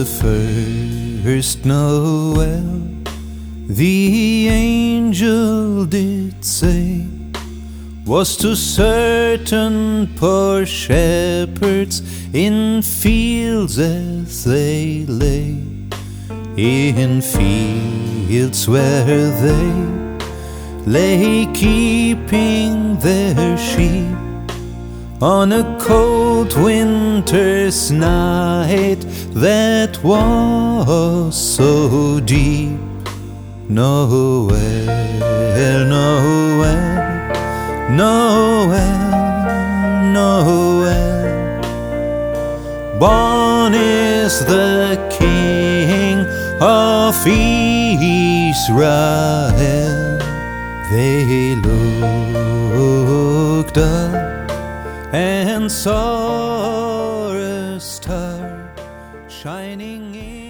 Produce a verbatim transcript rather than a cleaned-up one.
the first Noel, the angel did say, was to certain poor shepherds in fields as they lay, in fields where they lay keeping their sheep on a cold winter's night that was so deep. Noel, Noel, Noel, Noel, born is the King of Israel. They looked up and saw a star shining in